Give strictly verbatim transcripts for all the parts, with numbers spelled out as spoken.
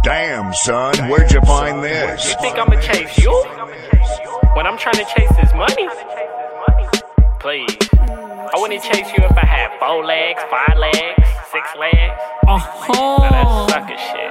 Damn, son, where'd you find this? You think I'ma chase you? When I'm trying to chase this money? Please. I wouldn't chase you if I had four legs, five legs, six legs. Uh-huh. Now that's sucker shit,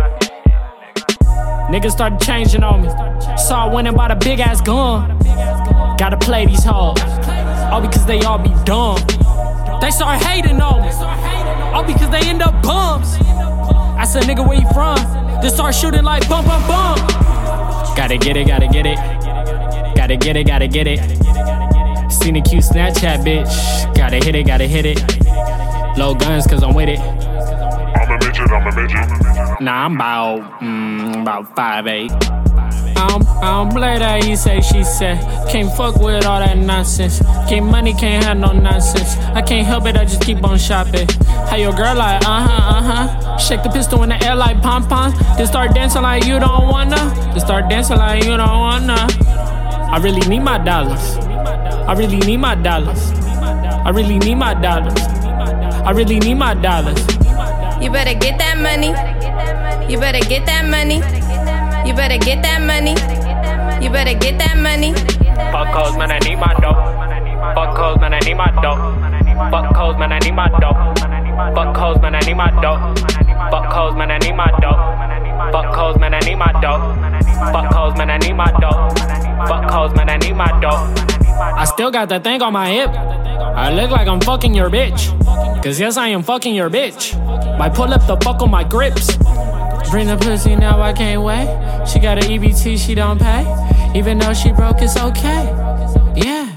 nigga. Niggas started changing on me. Saw winning by the big ass gun. Gotta play these hoes. All because they all be dumb. They start hating on me. All because they end up bums. I said, nigga, where you from? They start shooting like bum, bum, bum. Gotta get it, gotta get it. Gotta get it, gotta get it. Seen a cute Snapchat, bitch. Gotta hit it, gotta hit it. Low guns, cause I'm with it. I'm a midget, I'm a midget. Nah, I'm about, mm, about five eight. I don't, I don't play that he say, she said. Can't fuck with all that nonsense. Get money, can't have no nonsense. I can't help it, I just keep on shopping. How your girl like, uh-huh, uh-huh. Shake the pistol in the air like pom-pom. Then start dancing like you don't wanna. Then start dancing like you don't wanna. I really need my dollars. I really need my dollars. I really need my dollars. I really need my dollars. You better get that money. You better get that money. You better get that money. You better get that money. Fuck hoes, man, I need my dough. Fuck hoes, man, I need my dough. Fuck hoes, man, I need my dough. Fuck hoes, man, I need my dough. Fuck hoes, man, I need my dough. Fuck hoes, man, I need my dough. Fuck hoes, man, I need my dough. Fuck hoes, man, I need my dough. I still got that thing on my hip. I look like I'm fucking your bitch. Cause yes, I am fucking your bitch. Might pull up the fuck on my grips. Bring the pussy now, I can't wait. She got an E B T, she don't pay. Even though she broke, it's okay. Yeah.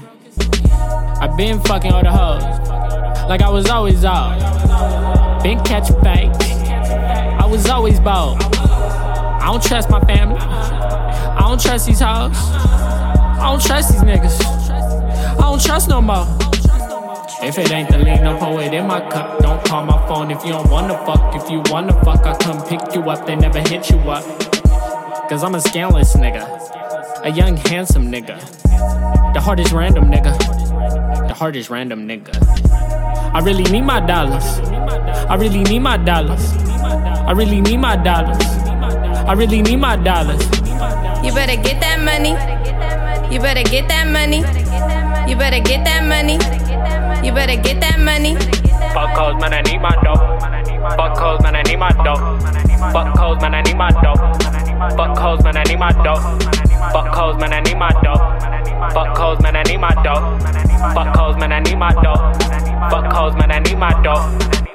I been fucking all the hoes. Like I was always out. Been catching fake. I was always bold. I don't trust my family. I don't trust these hoes. I don't trust these niggas. I don't trust no more. If it ain't the lean, no pour it in my cup. Don't call my phone if you don't wanna fuck. If you wanna fuck, I'll come pick you up. They never hit you up. Cause I'm a scandalous nigga. A young, handsome nigga. The heart is random, nigga. The heart is random, nigga. I really need my dollars. I really need my dollars. I really need my dollars. I really need my dollars. You better get that money. You better get that money. You better get that money. You better get that money. Fuck hoes, man, I need my dough. Fuck hoes, man, I need my dough. Fuck hoes, man, I need my dough. Fuck hoes, man, I need my dough. Fuck hoes, man, I need my dough. Fuck hoes, man, I need my dough. Fuck hoes, man, I need my dough. Fuck hoes, man, I need my dough.